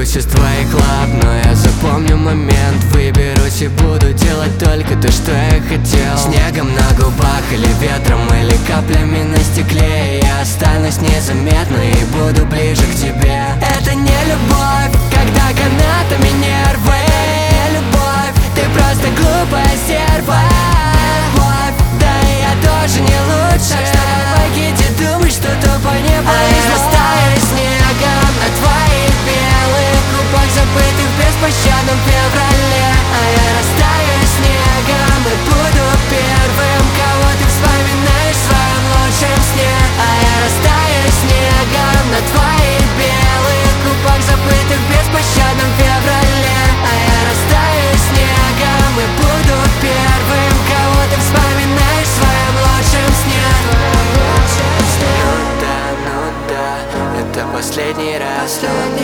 Уберусь из твоих лап, но я запомню момент. Выберусь и буду делать только то, что я хотел. Снегом на губах или ветром, или каплями на стекле. Я останусь незаметно и буду ближе к тебе. Это не любовь, когда канатами нервы. Не любовь, ты просто глупая стерва. Любовь, да и я тоже не лучше. Так что помогите думать, что тупо не боюсь. А я растаю снегом на твоих белых губах, забытых в беспощадном феврале. А я растаю снегом и буду первым, кого ты вспоминаешь в своем лучшем сне. А я растаю снегом на твоих белых губах, забытых в беспощадном феврале. А я растаю снегом и буду первым, кого ты вспоминаешь в своем лучшем сне. Это последний раз,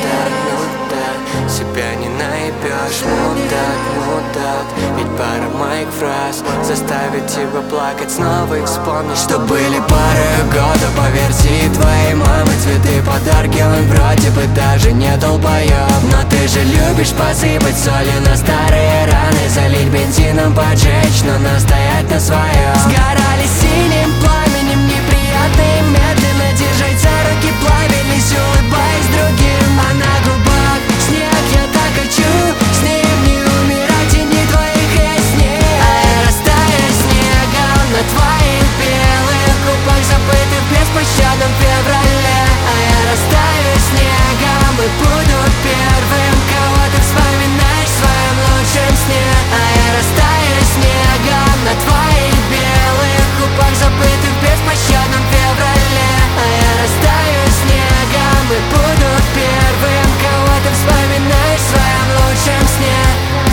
себя не наебешь, мудак. Ведь пара моих фраз заставит тебя плакать снова и вспомнить, что были пары года по версии твоей мамы. Цветы, подарки, он вроде бы даже не долбоёб. Но ты же любишь посыпать солью на старые раны, залить бензином, поджечь, но настоять на своем. Сгорали синим пламенем, неприятно и медленно держать за руки плавились, улыбаясь другим. А на губах снег, я так хочу с ним не умирать и не твоих ясней. А я растаю снегом на твоих белых губах, забытых в беспощадном феврале. А я растаю снегом и буду первым, кого ты вспоминаешь в своем лучшем сне. А я растаю снегом на твоих белых губах, забытых в беспощадном феврале. А я растаю снегом и буду первым, кого ты вспоминаешь в своем лучшем сне.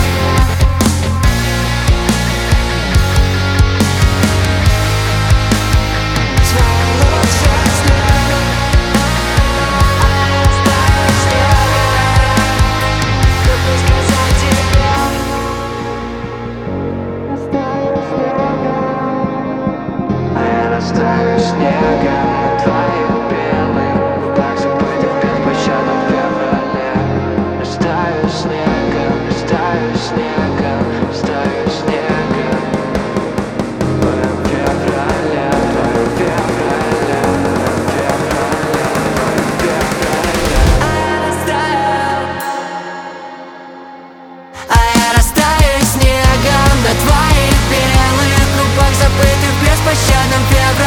Растаю снегом на твоих белых губах, забытых в беспощадном феврале. Растаю снегом, растаю снегом, растаю снегом в твоем феврале, в твоем феврале, в твоем феврале. А я растаю снегом на твоих белых губах, забытых в беспощадном феврале.